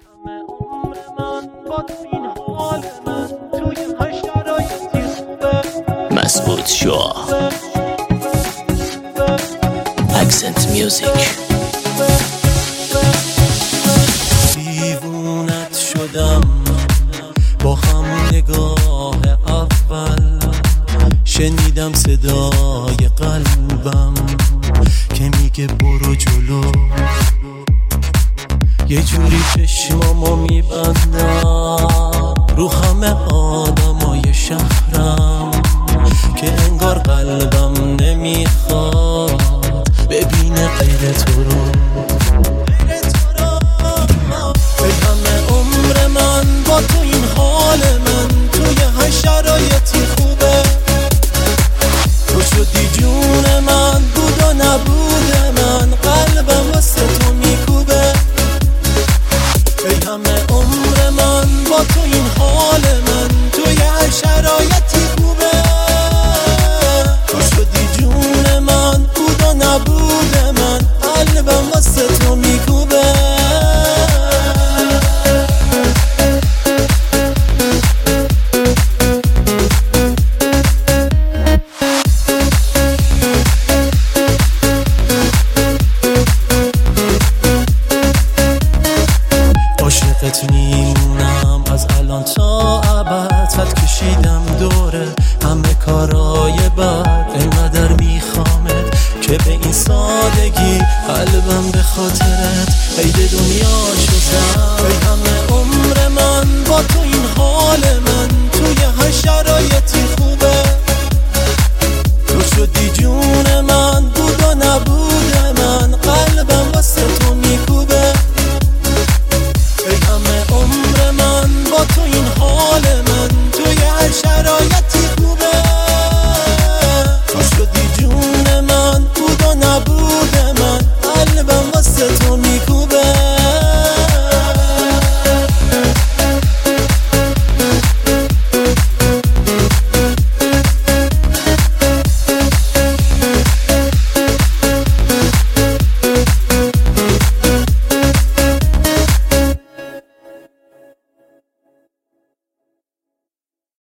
مسعود شاه اکسنت میوزیک. دیوونت شدم با همون نگاه اول، شنیدم صدای قلبم که میگه برو جلو. یه جوری چشمامو میبندم رو همه آدمای شهرم که انگار قلبم نمیخواد ببینه غیر تو رو. به همه عمر من با تو این حال من توی هر شرایطی خوبه. تو شدی جون من، بود و نبود من، قلبم واسه تو میکوبه. به همه عمر من با تو این حال من توی هر شرایطی خوبه. تو شدی جون من، بود و نبود من، قلبم واسه تو میکوبه. عاشقت میمونم از الان تا ابد، فت کشیدم دوره همه کارای بد. انقدر میخوامت که به این سادگی قلبم به خاطرت عید دنیا شد